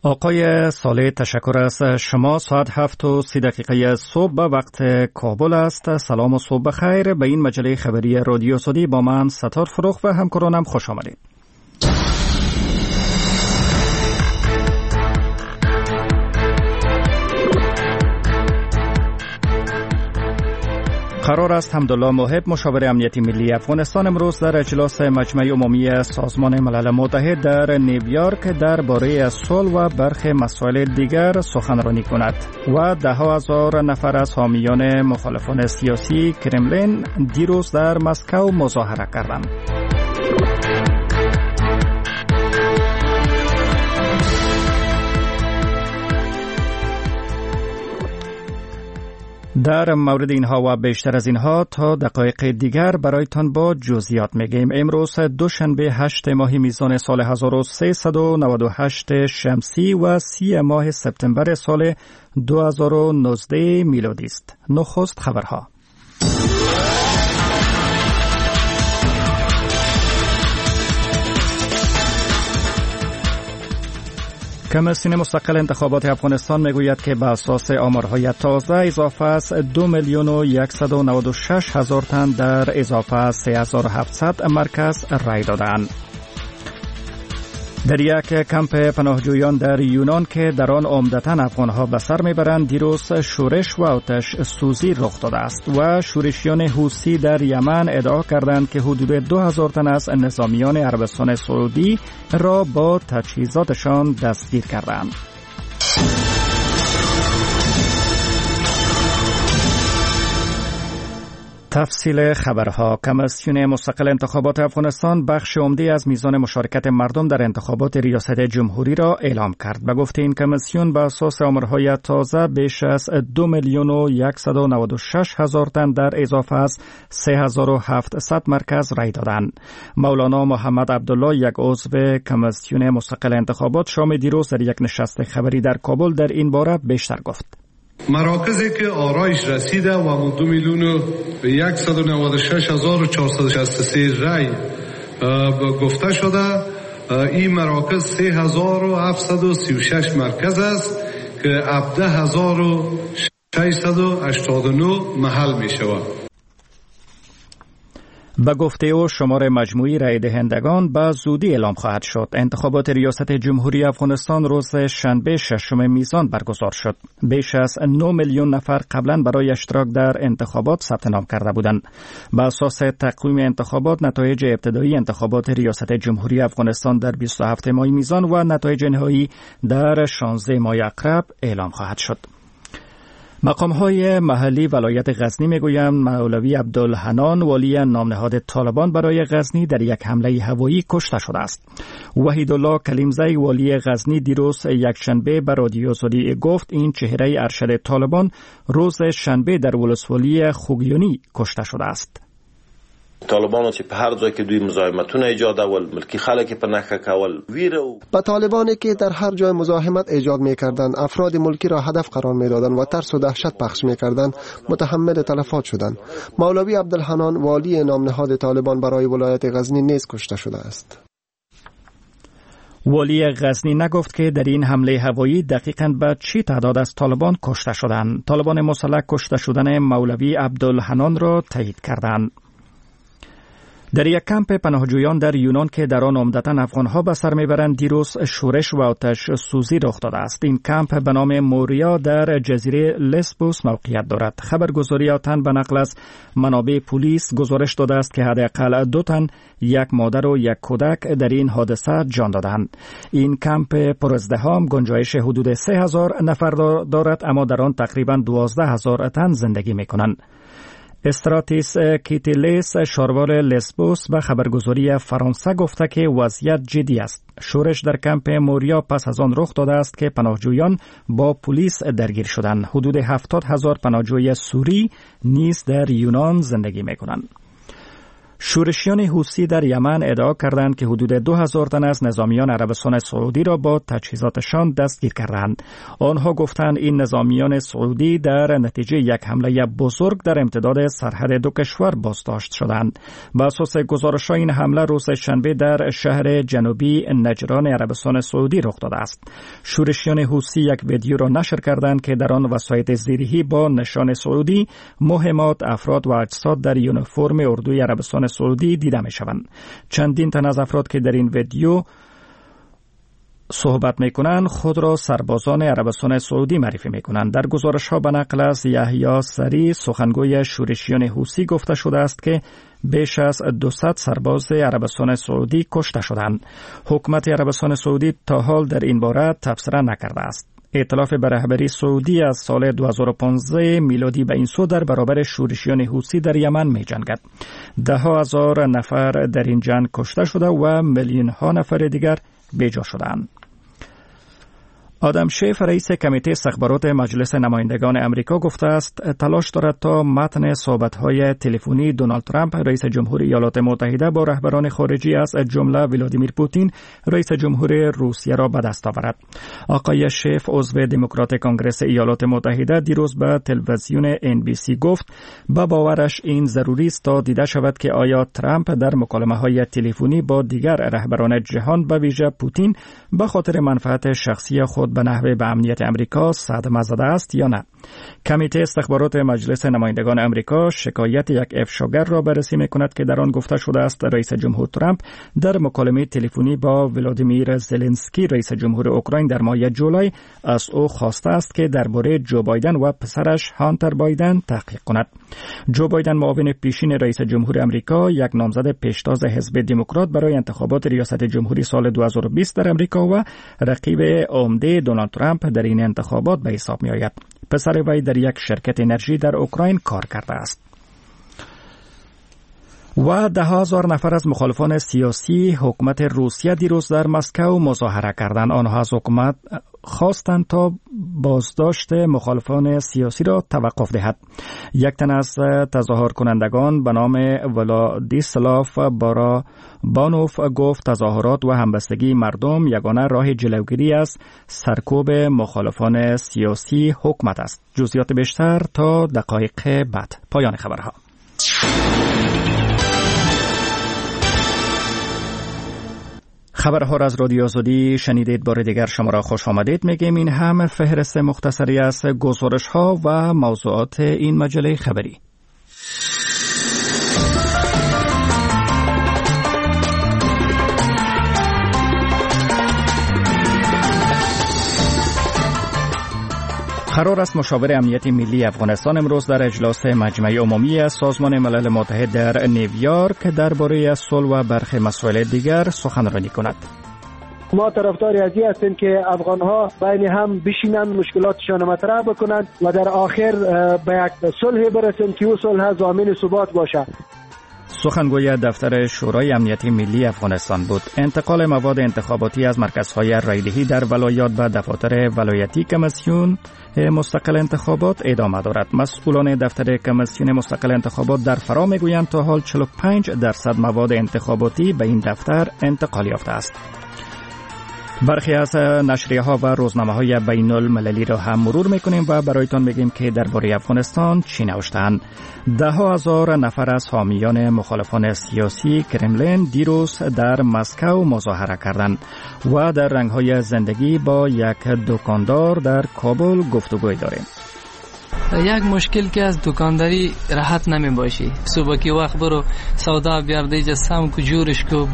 آقای صالح تشکر از شما. ساعت 7:30 صبح به وقت کابل است. سلام و صبح بخیر. به این مجله خبری رادیو سعودی با من ستار فروخ و همکارانم خوش آمدید. قرار است حمدالله محب مشاور امنیتی ملی افغانستان امروز در اجلاس مجمع عمومی سازمان ملل متحد در نیویورک درباره صلح و برخی مسائل دیگر سخنرانی کند و ده‌ها هزار نفر از حامیان مخالفان سیاسی کرملین دیروز در مسکو مظاهره کردند. در مورد اینها و بیشتر از اینها تا دقایق دیگر برایتان با جزئیات میگیم. امروز دوشنبه 8 ماه میزان سال 1398 شمسی و 30 ماه سپتامبر سال 2019 میلادی است. نخست خبرها. کمیسیون مستقل انتخابات افغانستان میگوید که به اساس آمارهای تازه اضافه از 2,196,000 تن در اضافه از 3,700 مرکز رای دادند. در یک کمپ پناهجویان در یونان که در آن عمدتاً افغانها به سر میبرند دیروز شورش و آتش سوزی رخ داده است و شورشیان حوثی در یمن ادعا کردند که حدود 2,000 تن از نظامیان عربستان سعودی را با تجهیزاتشان دستگیر کردند. تفصیل خبرها. کمیسیون مستقل انتخابات افغانستان بخش عمده از میزان مشارکت مردم در انتخابات ریاست جمهوری را اعلام کرد. به گفته این کمیسیون به اساس آمارهای تازه بیش از 2,196,000 تن در اضافه از 3,700 مرکز رای دادند. مولانا محمد عبدالله یک عضو کمیسیون مستقل انتخابات شام دیروز در یک نشست خبری در کابل در این باره بیشتر گفت. مراکزی که آرایش رسیده و 2,196,463 رای گفته شده، این مراکز 3,736 مرکز است که 17,689 محل می شود. به گفته او شمار مجموعی رای دهندگان به زودی اعلام خواهد شد. انتخابات ریاست جمهوری افغانستان روز شنبه 6 میزان برگزار شد. بیش از 9 میلیون نفر قبلا برای اشتراک در انتخابات ثبت نام کرده بودند. به اساس تقویم انتخابات نتایج ابتدایی انتخابات ریاست جمهوری افغانستان در 27 ماه میزان و نتایج نهایی در 16 ماه عقرب اعلام خواهد شد. مقام‌های محلی ولایت غزنی میگویند مولوی عبدالحنان والی نامنهاد طالبان برای غزنی در یک حمله هوایی کشته شده است. وحیدالله کلیمزی والی غزنی دیروز یکشنبه به رادیو سعودی گفت این چهره ارشد طالبان روز شنبه در ولسوالی خوگیونی کشته شده است. طالبانو چې په هر ځای کې دوی مزاحمتونه ایجادول، ملکی خلک په نښه کول، ویره با طالبانی که در هر جای مزاحمت ایجاد می‌کردند، افراد ملکی را هدف قرار می‌دادند و ترس و دهشت پخش می‌کردند، متحمل تلفات شدند. مولوی عبدالحنان والی نامنهاد طالبان برای ولایت غزنی نیز کشته شده است. والی غزنی نگفت که در این حمله هوایی دقیقاً به چی تعداد از طالبان کشته شدند. طالبان مسلح کشته شدن مولوی عبدالحنان را تایید کردند. در یک کمپ پناهجویان در یونان که در آن عمدتاً افغانها به سر میبرند دیروز شورش و آتش سوزی رخ داده است. این کمپ به نام موریا در جزیره لسبوس موقعیت دارد. خبرگزاری تن به نقل از منابع پلیس گزارش داده است که حداقل 2 تن، یک مادر و یک کودک در این حادثه جان دادند. این کمپ پرازدحام گنجایش حدود 3,000 نفر دارد، اما در آن تقریباً 12,000 تن زندگی میکنند. استراتیس کیتیلیس شاروار لسبوس به خبرگزاری فرانسه گفته که وضعیت جدی است. شورش در کمپ موریا پس از آن رخ داده است که پناهجویان با پلیس درگیر شدند. حدود 70,000 پناهجوی سوری نیز در یونان زندگی می‌کنند. شورشیان حوثی در یمن ادعا کردند که حدود 2000 تن از نظامیان عربستان سعودی را با تجهیزاتشان دستگیر کردند. آنها گفتند این نظامیان سعودی در نتیجه یک حمله بزرگ در امتداد سرحد دو کشور بازداشت شدند. بر اساس گزارش‌ها این حمله روز شنبه در شهر جنوبی نجران عربستان سعودی رخ داده است. شورشیان حوثی یک ویدیو را نشر کردند که در آن وسایط زیرهی با نشان سعودی، مهمات، افراد و اجساد در یونیفرم اردوی عربستان سعودی دیده می شوند. چندین تن از افراد که در این ویدیو صحبت می کنند خود را سربازان عربستان سعودی معرفی می کنند. در گزارش ها به نقل از یحیی سری سخنگوی شورشیان حوثی گفته شده است که بیش از 200 سرباز عربستان سعودی کشته شدند. حکومت عربستان سعودی تا حال در این باره تبصره نکرده است. ائتلاف به رهبری سعودی از سال 2015 میلادی به این سو در برابر شورشیان حوثی در یمن می جنگد. ده ها هزار نفر در این جنگ کشته شده و میلیون ها نفر دیگر بیجا شدند. آدم شیف رئیس کمیته استخبارات مجلس نمایندگان امریکا گفته است تلاش دارد تا متن صحبت‌های تلفنی دونالد ترامپ رئیس جمهوری ایالات متحده با رهبران خارجی از جمله ولادیمیر پوتین رئیس جمهوری روسیه را به دست آورد. آقای شیف عضو دموکرات کنگره ایالات متحده دیروز به تلویزیون NBC گفت با باورش این ضروری است تا دیده شود که آیا ترامپ در مکالمه‌های تلفنی با دیگر رهبران جهان به ویژه پوتین به خاطر منفعت شخصی خود به نحوه به امنیت امریکا صدمه زده است یا نه. کمیته استخبارات مجلس نمایندگان امریکا شکایت یک افشاگر را بررسی می‌کند که در آن گفته شده است رئیس جمهور ترامپ در مکالمه تلفنی با ولادیمیر زلنسکی رئیس جمهور اوکراین در ماه جولای از او خواسته است که درباره جو بایدن و پسرش هانتر بایدن تحقیق کند. جو بایدن معاون پیشین رئیس جمهور امریکا یک نامزد پیشتاز حزب دموکرات برای انتخابات ریاست جمهوری سال 2020 در امریکا و رقیب عمده دونالد ترامپ در این انتخابات به حساب می‌آید. پسر وی در یک شرکت انرژی در اوکراین کار کرده است. و 10,000 نفر از مخالفان سیاسی حکومت روسیه دیروز در مسکو مظاهره کردند. آنها از حکومت خواستند تا بازداشت مخالفان سیاسی را توقف دهد. یک تن از تظاهر کنندگان به نام ولادیسلاف بانوف گفت تظاهرات و همبستگی مردم یگانه راه جلوگیری از سرکوب مخالفان سیاسی حکومت است. جزئیات بیشتر تا دقایق بعد. پایان خبرها. خبرها را از رادیو آزادی شنیدید. بار دیگر شما را خوش آمدید میگیم. این هم فهرست مختصری از گزارش ها و موضوعات این مجله خبری. قرار است مشاور امنیت ملی افغانستان امروز در اجلاس مجمع عمومی سازمان ملل متحد در نیویورک درباره صلح و برخی مسائل دیگر سخنرانی کند. ما طرفدار از این هستیم که افغان‌ها بین هم بشینند، مشکلاتشان مطرح بکنند و در آخر به یک صلح برسند که او صلح ضامن ثبات باشد. سخنگوی دفتر شورای امنیت ملی افغانستان بود. انتقال مواد انتخاباتی از مرکزهای رایدهی در ولایات به دفاتر ولایتی کمیسیون مستقل انتخابات ادامه دارد. مسئولان دفتر کمیسیون مستقل انتخابات در فرا میگویند تا حال 45% مواد انتخاباتی به این دفتر انتقال یافته است. برخی از نشریه‌ها و روزنامه‌های بین‌المللی را هم مرور می‌کنیم و برایتان میگیم که درباره افغانستان چی نوشتند. 10,000 نفر از حامیان مخالفان سیاسی کرملین دیروز در مسکو مظاهره کردند و در رنگ‌های زندگی با یک دکاندار در کابل گفتگوی داریم. یک مشکل که از دکانداری راحت نمی باشی. صبح کی وقت برو سودا بیار دیجا سم کو جورش کو.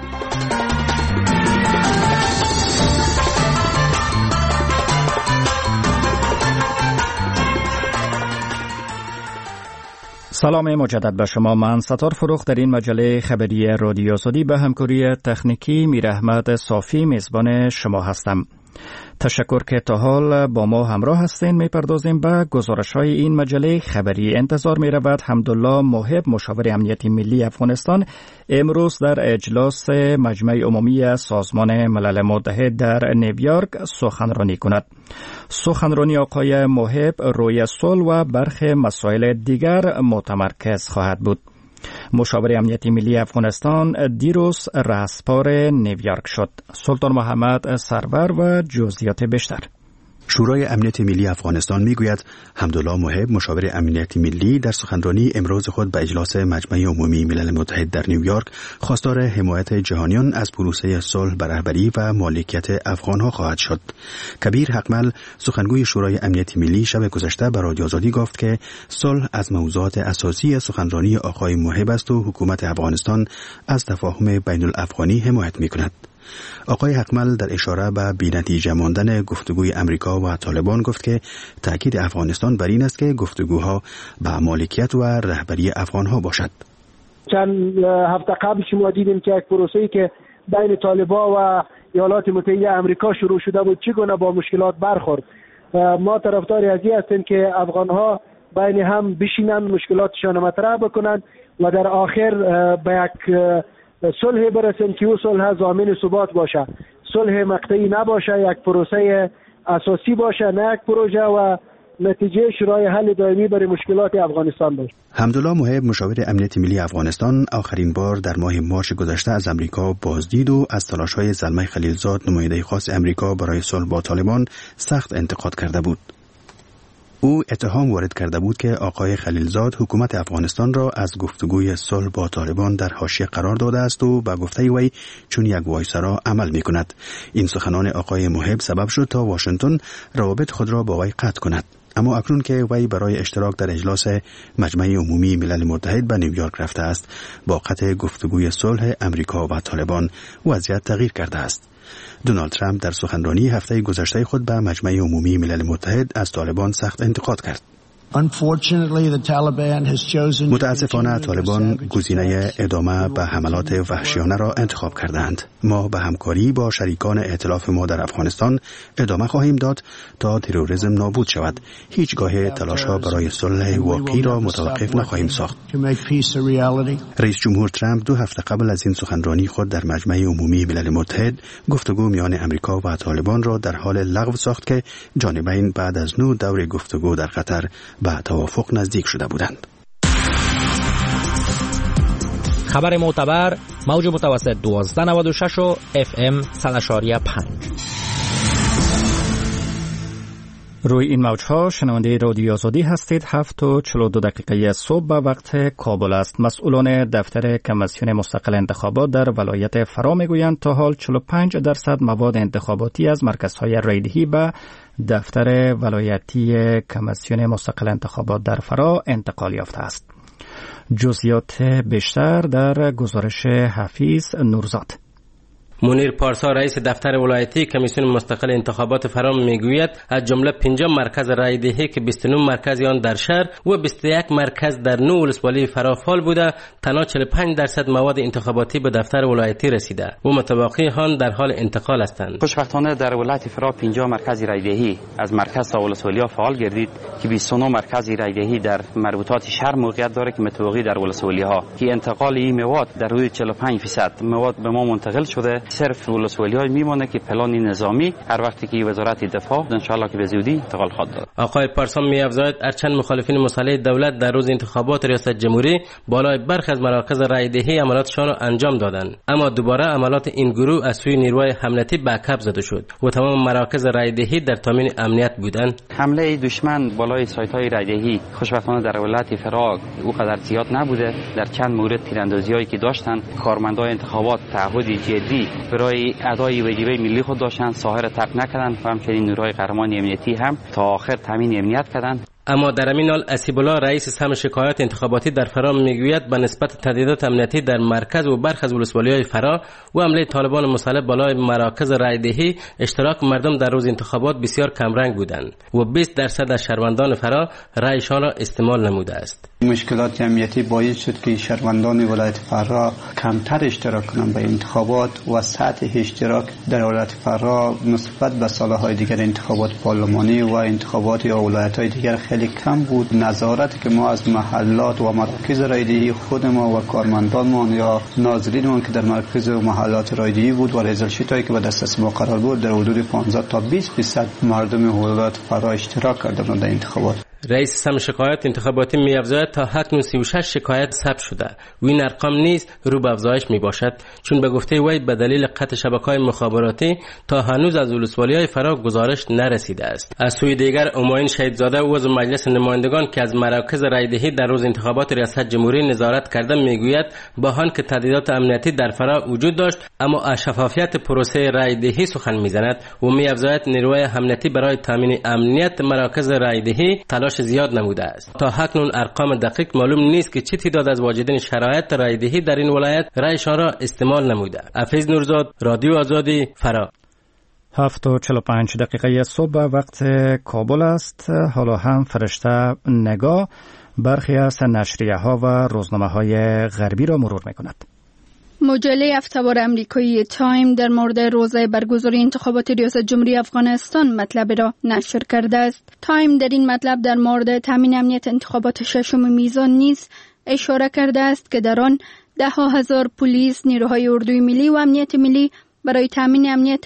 سلام مجدد به شما. من ستار فروخ در این مجله خبری رادیو آزادی به همکاری تکنیکی میر احمد صافی میزبان شما هستم. تشکر که تا حال با ما همراه هستین. میپردازیم به گزارش‌های این مجله خبری. انتظار می‌رود حمدالله محب مشاور امنیت ملی افغانستان امروز در اجلاس مجمع عمومی سازمان ملل متحد در نیویورک سخنرانی کند. سخنرانی آقای محب روی صلح و برخی مسائل دیگر متمرکز خواهد بود. مشاور امنیت ملی افغانستان دیروز رهسپار نیویورک شد. سلطان محمد سرور و جزئیات بیشتر. شورای امنیت ملی افغانستان میگوید حمدالله محب مشاور امنیت ملی در سخنرانی امروز خود به اجلاس مجمع عمومی ملل متحد در نیویورک خواستار حمایت جهانیان از پروسه صلح به رهبری و مالکیت افغانها خواهد شد. کبیر حقمل سخنگوی شورای امنیت ملی شب گذشته به رادیو آزادی گفت که صلح از موضوعات اساسی سخنرانی آقای محب است و حکومت افغانستان از تفاهم بین الافغانی حمایت میکند. آقای حقمل در اشاره به بی‌نتیجه ماندن گفتگوی امریکا و طالبان گفت که تأکید افغانستان بر این است که گفتگوها به مالکیت و رهبری افغانها باشد. چند هفته قبل شما دیدیم که یک پروسه‌ای که بین طالبان و ایالات متحده آمریکا شروع شده بود چگونه با مشکلات برخورد. ما طرفدار از این هستیم که افغانها بین هم بشینن، مشکلاتشان مطرح بکنن و در آخر به یک صلح برسن که او صلح ضامن ثبات باشه، صلح مقطعی نباشه، یک پروسه اساسی باشه، نه یک پروژه و نتیجه شورای حل دائمی برای مشکلات افغانستان باشه. حمدالله محب مشاور امنیت ملی افغانستان آخرین بار در ماه مارس گذشته از امریکا بازدید و از تلاش‌های زلمه خلیلزاد نماینده خاص امریکا برای صلح با طالبان سخت انتقاد کرده بود. او اتهام وارد کرده بود که آقای خلیلزاد حکومت افغانستان را از گفتگوی صلح با طالبان در حاشیه قرار داده است و به گفته وی چون یک وایسرا عمل می کند. این سخنان آقای محب سبب شد تا واشنگتن روابط خود را با وی قطع کند. اما اکنون که وی برای اشتراک در اجلاس مجمع عمومی ملل متحد به نیویورک رفته است، با قطع گفتگوی صلح امریکا و طالبان وضعیت تغییر کرده است. دونالد ترامپ در سخنرانی هفته گذشته خود به مجمع عمومی ملل متحد از طالبان سخت انتقاد کرد. متاسفانه طالبان گزینه ادامه به حملات وحشیانه را انتخاب کردند. ما به همکاری با شریکان ائتلاف ما در افغانستان ادامه خواهیم داد تا تروریسم نابود شود. هیچگاه تلاش‌ها برای صلح واقعی را متوقف نخواهیم ساخت. رئیس جمهور ترامپ 2 هفته قبل از این سخنرانی خود در مجمع عمومی ملل متحد گفتگو میان امریکا و طالبان را در حال لغو ساخت که جانبین بعد از 9 دور گفتگو در قطر به توافق نزدیک شده بودند. خبر معتبر موج متوسط 1296 و FM 100.5. روی این موجها شنونده رادیو آزادی هستید. 7:42 صبح به وقت کابل است. مسئولان دفتر کمیسیون مستقل انتخابات در ولایت فرا میگویند تا حال 45% مواد انتخاباتی از مرکزهای رایدهی به دفتر ولایتی کمیسیون مستقل انتخابات در فرا انتقال یافته است. جزئیات بیشتر در گزارش حفیظ نورزاد. منیر پارسا رئیس دفتر ولایتی کمیسیون مستقل انتخابات فرام میگوید از جمله 50 مرکز رایدهی که 29 مرکز آن در شهر و 21 مرکز در 9 ولسوالی فرا فعال بوده، تنها 45% مواد انتخاباتی به دفتر ولایتی رسیده و متبقی آن در حال انتقال هستند. خوشبختانه در ولایت فرا 50 مرکز رایدهی از مرکز تا ولسوالی فعال گردید که 29 مرکز رایدهی در مربوطات شهر موقعیت داره که متوقی در ولسوالی ها که انتقال این مواد در حدود 45% مواد به ما منتقل شده. صرف ولسوالی‌ها میمونه که پلان نظامی هر وقتی که وزارت دفاع ان شاء الله که به زودی انتقال خواهد داد. آقای پارسان می‌افزاید هرچند مخالفین مسلح دولت در روز انتخابات ریاست جمهوری بالای برخی از مراکز رایدهی عملاتشان را انجام دادند، اما دوباره عملات این گروه از سوی نیروهای حملتی به عقب زده شد و تمام مراکز رایدهی در تامین امنیت بودند. حمله دشمن بالای سایت‌های رایدهی خوشبختانه در ولایت فرا اونقدر زیاد نبوده. در چند مورد تیراندازی‌هایی که داشتند کارمندان انتخابات تعهد جدی برای ادای وظیفه ملی خود داشتند، ساحر ترک نکردند و همچنین نیروهای قهرمان امنیتی هم تا آخر تامین امنیت کردند. اما در همین حال اسیب الله رئیس سهم شکایات انتخاباتی در فرا میگوید به نسبت تهدیدات امنیتی در مرکز و برخی از ولسوالی‌های فرا و حمله طالبان مسلح بالای مراکز رایدهی اشتراک مردم در روز انتخابات بسیار کمرنگ بودند و 20% از شهروندان فرا رأیشان را استعمال نموده است. مشکلات امنیتی باعث شد که شهروندان ولایت فرا کمتر اشتراک کنند به انتخابات و سطح اشتراک در ولایت فرا نسبت به سالهای دیگر انتخابات پارلمانی و انتخابات یا ولایت‌های دیگر خیلی کم بود. نظارت که ما از محلات و مراکز رایدهی خود ما و کارمندانمان یا ناظرینمان که در مراکز و محلات رایدهی بود و ریزل شیتایی که به دسترس ما قرار بود در حدود 15 تا 20% مردم ولایت فرا اشتراک کردند در انتخابات. رئیس سم شکایات انتخاباتی می‌افزاید تا اکنون 36 شکایت ثبت شده و این ارقام نیز رو به افزایش میباشد، چون به گفته وی به دلیل قطع شبکه‌های مخابراتی تا هنوز از ولسوالی‌های فرا گزارش نرسیده است. از سوی دیگر اماین شهیدزاده عضو مجلس نمایندگان که از مراکز رایدهی در روز انتخابات ریاست جمهوری نظارت کرده میگوید با آن که تهدیدات امنیتی در فرا وجود داشت اما از شفافیت پروسه رایدهی سخن میزند و می‌افزاید نیروی امنیتی برای تامین امنیت مراکز رایدهی تلاش زیاد نموده است. تا اکنون ارقام دقیق معلوم نیست که چه تعداد از واجدین شرایط رایدهی در این ولایت رایشان را استعمال نموده. حفیظ نورزاد، رادیو آزادی، فرا. 7:45 صبح وقت کابل است. حالا هم فرشته نگاه برخی از نشریه ها و روزنامه های غربی را مرور می کند. مجله هفته‌وار امریکایی تایم در مورد روزه برگزاری انتخابات ریاست جمهوری افغانستان مطلب را نشر کرده است. تایم در این مطلب در مورد تامین امنیت انتخابات ششم میزان نیز اشاره کرده است که در آن 10,000 پلیس، نیروهای اردوی ملی و امنیت ملی برای تامین امنیت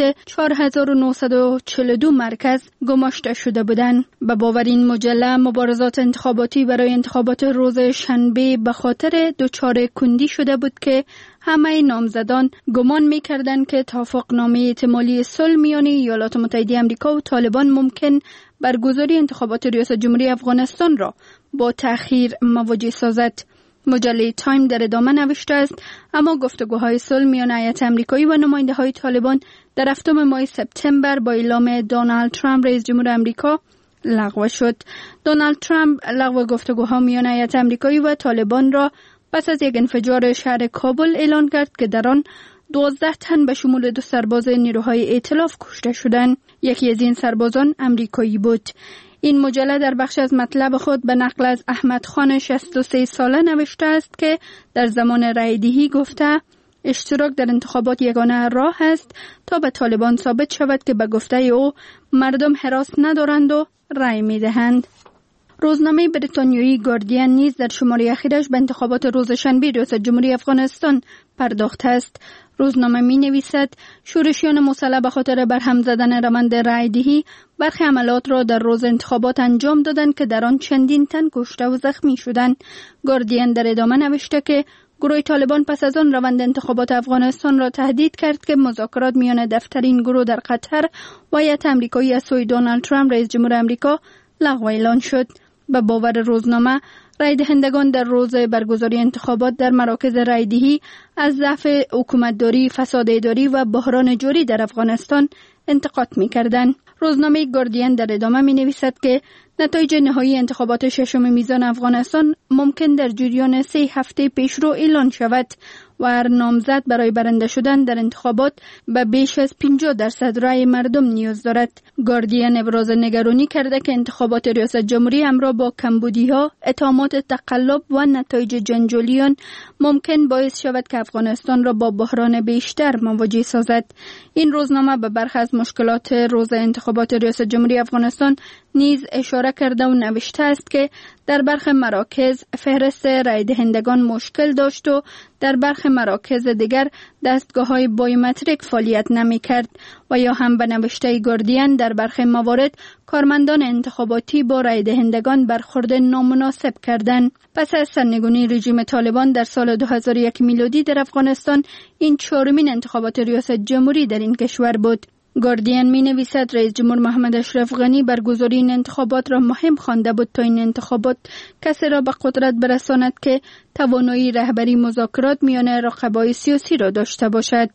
4942 مرکز گماشته شده بودند. به باور این مجله مبارزات انتخاباتی برای انتخابات روز شنبه به خاطر دچار کندی شده بود که همه نامزدان گمان می‌کردند که توافقنامه احتمالی صلح میان ایالات متحده آمریکا و طالبان ممکن برگزاری انتخابات ریاست جمهوری افغانستان را با تأخیر مواجه سازد. مجله تایم در ادامه نوشته است اما گفتگوهای صلح میان هیئت آمریکایی و نماینده‌های طالبان در 7 ماه سپتامبر با اعلام دونالد ترامپ رئیس جمهور آمریکا لغو شد. دونالد ترامپ لغو گفتگوها میان هیئت آمریکایی و طالبان را پس از یک انفجار شهر کابل اعلان کرد که در آن 12 تن به شمول 2 سرباز نیروهای ائتلاف کشته شدند. یکی از این سربازان آمریکایی بود. این مجله در بخش از مطلب خود به نقل از احمد خان 63 ساله نوشته است که در زمان رایدهی گفته اشتراک در انتخابات یگانه راه است تا به طالبان ثابت شود که به گفته او مردم هراس ندارند و رای می دهند. روزنامه بریتانیایی گاردین نیز در شماره اخیرش به انتخابات روز شنبه ریاست جمهوری افغانستان پرداخته است. روزنامه می نویسد شورشیان مسلح به خاطر برهم زدن روند رایدهی برخی عملات را در روز انتخابات انجام دادند که در آن چندین تن کشته و زخمی شدند. گاردین در ادامه نوشته که گروه طالبان پس از آن روند انتخابات افغانستان را تهدید کرد که مذاکرات میان دفتر این گروه در قطر و هیئت آمریکایی از سوی دونالد ترامپ رئیس جمهور آمریکا لغو اعلان شد. به باور روزنامه رای دهندگان در روز برگزاری انتخابات در مراکز رایدهی از ضعف حکومتداری، فساد اداری و بحران جاری در افغانستان انتقاد می‌کردند. روزنامه گاردین در ادامه می‌نویسد که نتایج نهایی انتخابات ششم میزان افغانستان ممکن در جریان 3 هفته پیشرو اعلان شود و هر نامزد برای برنده شدن در انتخابات به بیش از 50% رای مردم نیاز دارد. گاردین ابراز نگرانی کرده که انتخابات ریاست جمهوری همراه با کمبودی‌ها، اتهامات تقلب و نتایج جنجالیان ممکن باعث شود که افغانستان را با بحران بیشتر مواجه سازد. این روزنامه به برخی از مشکلات روز انتخابات ریاست جمهوری افغانستان نیز اشاره کرده و نوشته است که در برخی مراکز فهرست رای دهندگان مشکل داشت و در برخی مراکز دیگر دستگاه‌های بایومتریک فعالیت نمی‌کرد و یا هم به نوشته گاردین در برخی موارد کارمندان انتخاباتی با رای دهندگان برخورد نامناسب کردند. پس از سرنگونی رژیم طالبان در سال 2001 میلادی در افغانستان این 4مین انتخابات ریاست جمهوری در این کشور بود. گاردین می نویسد رئیس جمهور محمد اشرف غنی برگزاری این انتخابات را مهم خوانده بود تا این انتخابات کسی را به قدرت برساند که توانایی رهبری مذاکرات میان رقبای سیاسی را داشته باشد.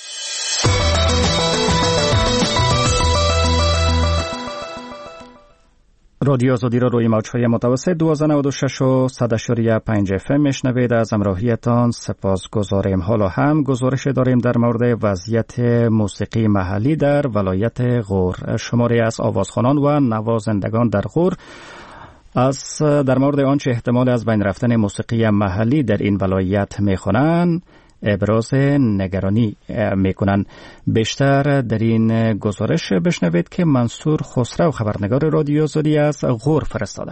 رادیو آزادی را روی موج‌های متوسط 1296 و 100.5 FM میشنوید. از همراهیتان سپاسگزاریم. حالا هم گزارش داریم در مورد وضعیت موسیقی محلی در ولایت غور. شماری از آوازخوانان و نوازندگان در غور در مورد آنچه احتمال از بین رفتن موسیقی محلی در این ولایت میخوانند ابراز نگرانی میکنند. بیشتر در این گزارش بشنوید که منصور خسرو خبرنگار رادیو آزادی از غور فرستاده.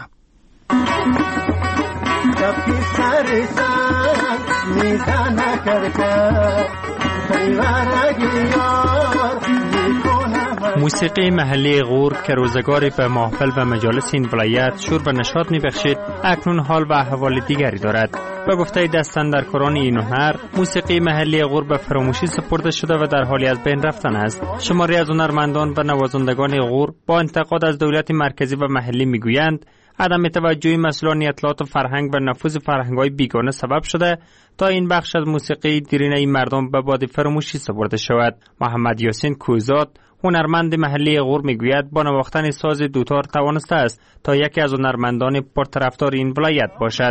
موسیقی محلی غور که روزگاری به محفل و مجالس این ولایت شور به نشاط می‌بخشید، اکنون حال و احوال دیگری دارد. به گفته دستاندرکاران این هنر، موسیقی محلی غور به فراموشی سپرده شده و در حالی از بین رفتن است. شماری از هنرمندان و نوازندگان غور با انتقاد از دولت مرکزی و محلی میگویند عدم توجهی مسئولان اطلاعات و فرهنگ و نفوذ فرهنگ‌های بیگانه سبب شده تا این بخش از موسیقی دیرینه مردم به باد فراموشی سپرده شود. محمد یاسین کوزاد، هنرمند محلی غور، میگوید با نواختن ساز دوتار توانسته است تا یکی از هنرمندان پرطرفدار این ولایت باشد.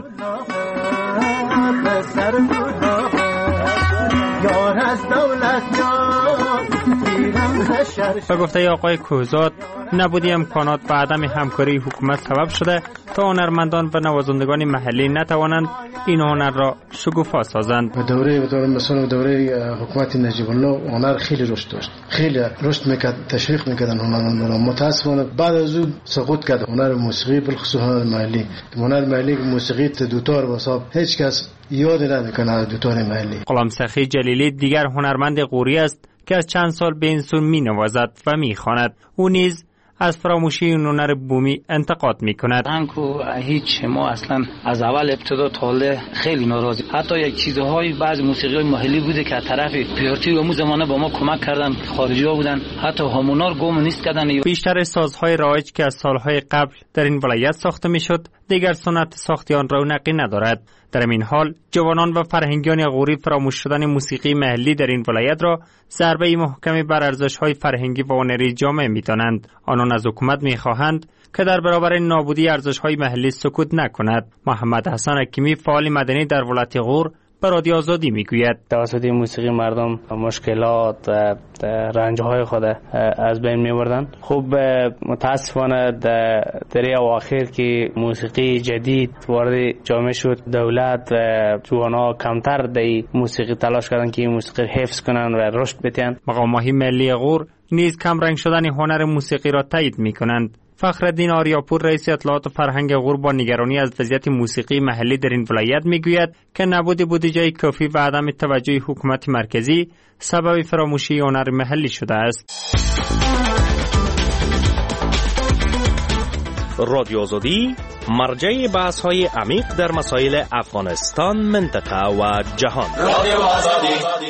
به گفته آقای کوزاد، نبودی امکانات و عدم همکاری حکومت سبب شده تا هنرمندان و نوازندگان محلی نتوانند این هنر را شکوفا سازند. مثلا دوره حکومت نجیب الله هنر خیلی رشد داشت، خیلی رشد میکرد، تشویق میکردن هنرمندان. متاسفانه بعد از اون سقوط کرد هنر موسیقی، بالخصوص هنر محلی. هنر محلی موسیقی دوتار واسه هیچ کس یاد نمیکنه دوتار محلی. غلام سخی جلیلی دیگر هنرمند غوری است که از چند سال به این سو می نوازد و می خواند. او نیز از فراموشی هنر بومی انتقاد می کند. هنکو هیچ ما اصلا از اول ابتدا تا حالا خیلی ناراضی. حتی یک چیزهای بعض موسیقی محلی بوده که از طرف پیارتی و زمانه با ما کمک کردن، خارجی ها بودن، حتی همونا رو گم نیست کردن. بیشتر سازهای رایج که از سالهای قبل در این ولایت ساخته می شد دیگر سنت ساختی آن رونقی ندارد. در این حال جوانان و فرهنگیان غوری فراموش شدن موسیقی محلی در این ولایت را ضربه محکمی بر ارزش‌های فرهنگی و هنری جامعه می‌دانند. آنان از حکومت می‌خواهند که در برابر نابودی ارزش‌های محلی سکوت نکند. محمد حسن حکیمی، فعال مدنی در ولایت غور، به رادیو آزادی میگوید توسط موسیقی مردم مشکلات و رنج‌های خود از بین می‌بردند. خب متاسفانه در اواخر که موسیقی جدید وارد جامعه شد، دولت و جوان‌ها کمتر در موسیقی تلاش کردند که این موسیقی حفظ کنند و رشد بدهند. مقام‌های ملی غور نیز کم رنگ شدن هنر موسیقی را تایید می‌کنند. فخرالدین آریاپور، رئیس اطلاعات و فرهنگ غور، با نگرانی از وضعیت موسیقی محلی در این ولایت میگوید که نبود بودجه کافی و عدم توجه حکومت مرکزی سبب فراموشی هنر محلی شده است. رادیو آزادی، مرجع بحث‌های عمیق در مسائل افغانستان، منطقه و جهان. رادیو آزادی.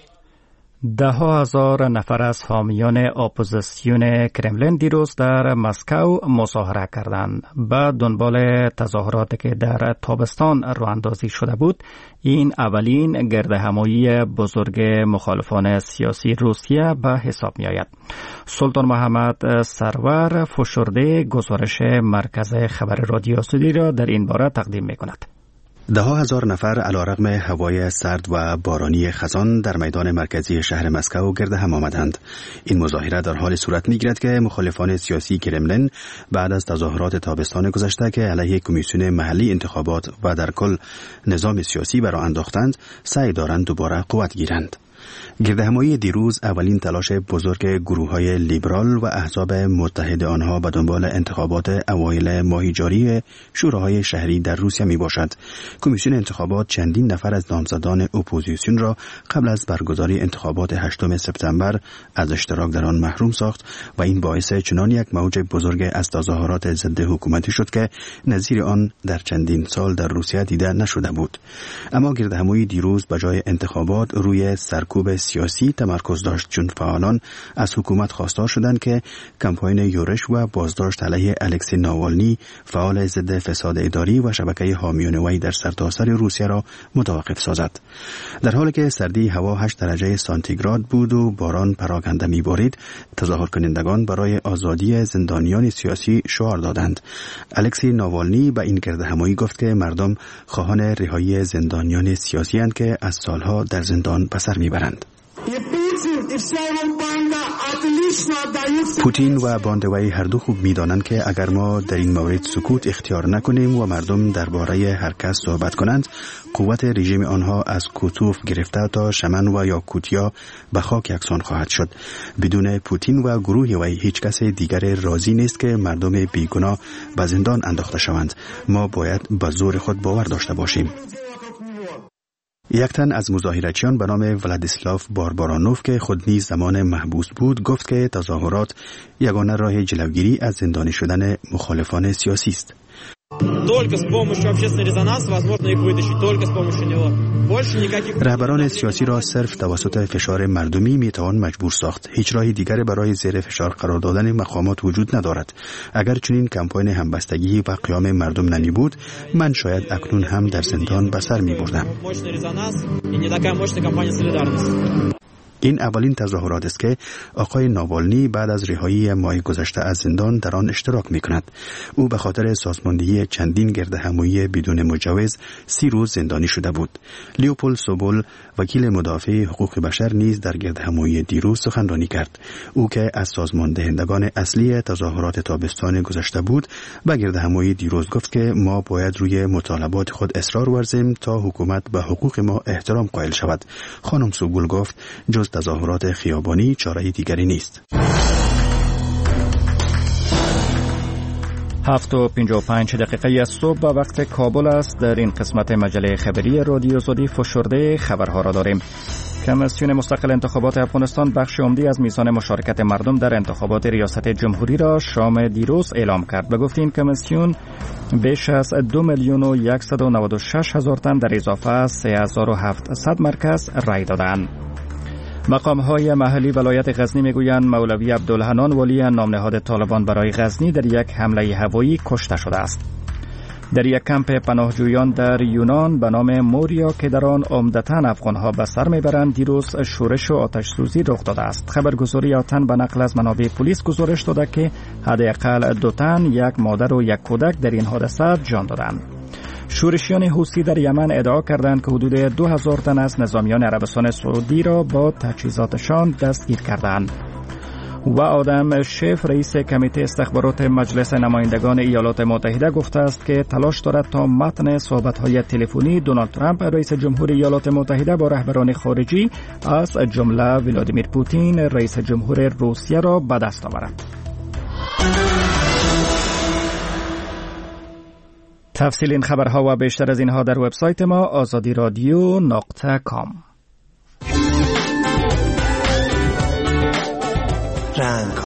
10,000 نفر از حامیان اپوزیسیون کرملین دیروز در مسکو مظاهره کردند. به دنبال تظاهراتی که در تابستان راه اندازی شده بود، این اولین گردهمایی بزرگ مخالفان سیاسی روسیه به حساب می آید. سلطان محمد سرور فشرده گزارش مرکز خبر رادیو آزادی را در این باره تقدیم می کند. 10,000 نفر علیرغم هوای سرد و بارانی خزان در میدان مرکزی شهر مسکو گرد هم آمدند. این مظاهره در حال صورت می‌گیرد که مخالفان سیاسی کرملین بعد از تظاهرات تابستان گذشته که علیه کمیسیون محلی انتخابات و در کل نظام سیاسی برآ انداختند، سعی دارند دوباره قوت گیرند. گردهمایی دیروز اولین تلاش بزرگ گروه‌های لیبرال و احزاب متحد آنها به دنبال انتخابات اوایل ماه جاری شوراهای شهری در روسیه می باشد. کمیسیون انتخابات چندین نفر از نامزدان اپوزیسیون را قبل از برگزاری انتخابات 8 سپتامبر از اشتراک در آن محروم ساخت و این باعث چنان یک موج بزرگ از تظاهرات ضد حکومتی شد که نظیر آن در چندین سال در روسیه دیده نشده بود. اما گردهمایی دیروز به جای انتخابات روی سرکوب سیاسی تمرکز داشت، چون فعالان از حکومت خواستار شدند که کمپاین یورش و بازداشت علیه الکسی ناوالنی، فعال ضد فساد اداری و شبکه حامیان وی در سرتاسر روسیه را متوقف سازد. در حالی که سردی هوا 8 درجه سانتیگراد بود و باران پراکنده می‌بارید، تظاهر کنندگان برای آزادی زندانیان سیاسی شعار دادند. الکسی ناوالنی به این گردهمایی گفت که مردم خواهان رهایی زندانیان سیاسی اند که از سالها در زندان به سر میبرند. پوتین و باند وی هر دو خوب می‌دانند که اگر ما در این مورد سکوت اختیار نکنیم و مردم درباره هر کس صحبت کنند، قوت رژیم آنها از کوتوف گرفته تا شمن و یاکوتیا به خاک یکسان خواهد شد. بدون پوتین و گروه وی هیچ کس دیگر راضی نیست که مردم بیگناه به زندان انداخته شوند. ما باید به زور خود باور داشته باشیم. یک تن از مظاهرچیان به نام ولادیسلاف باربارانوف که خود نیز زمان محبوس بود گفت که تظاهرات یگانه راه جلوگیری از زندانی شدن مخالفان سیاسی است. رهبران سیاسی را صرف توسط فشار مردمی میتوان مجبور ساخت. هیچ راه دیگری برای زیر فشار قرار دادن مقامات وجود ندارد. اگر چنین کمپاین همبستگی و قیام مردم نمی بود، من شاید اکنون هم در زندان به سر می بردم. این اولین تظاهرات است که آقای ناوالنی بعد از رهایی ماه گذشته از زندان در آن اشتراک می‌کند. او به خاطر سازماندهی چندین گردهمایی بدون مجوز 30 روز زندانی شده بود. لیوپولد سوبول وکیل مدافع حقوق بشر نیز در گردهمایی دیروز سخنرانی کرد. او که از سازماندهندگان اصلی تظاهرات تابستان گذشته بود، به گردهمایی دیروز گفت که ما باید روی مطالبات خود اصرار ورزیم تا حکومت به حقوق ما احترام قائل شود. خانم سوبول گفت جز تظاهرات خیابانی چاره دیگری نیست. 7:55 از صبح به وقت کابل است. در این قسمت مجله خبری رادیو زودی فشرده خبرها را داریم. کمیسیون مستقل انتخابات افغانستان بخش عمده از میزان مشارکت مردم در انتخابات ریاست جمهوری را شام دیروز اعلام کرد. به گفته این کمیسیون بیش از 2,196,000 تن در اضافه از 3,700 مرکز رای دادند. مقام‌های محلی ولایت غزنی میگویند مولوی عبدالحنان والی نامنهاد طالبان برای غزنی در یک حمله هوایی کشته شده است. در یک کمپ پناهجویان در یونان به نام موریا که در آن عمدتاً افغان‌ها به سر میبرند دیروز شورش و آتش سوزی رخ داده است. خبرگزاری آتن به نقل از منابع پلیس گزارش داده که حداقل 2 تن، یک مادر و یک کودک در این حادثه جان دادند. شورشیان حوثی در یمن ادعا کردند که حدود 2000 تن از نظامیان عربستان سعودی را با تجهیزاتشان دستگیر کردند. و آدم شیف رئیس کمیته استخبارات مجلس نمایندگان ایالات متحده گفته است که تلاش دارد تا متن صحبت‌های تلفنی دونالد ترامپ رئیس جمهور ایالات متحده با رهبران خارجی از جمله ولادیمیر پوتین رئیس جمهور روسیه را به دست آورد. تفصیل این خبرها و بیشتر از اینها در وبسایت ما azadiradio.com.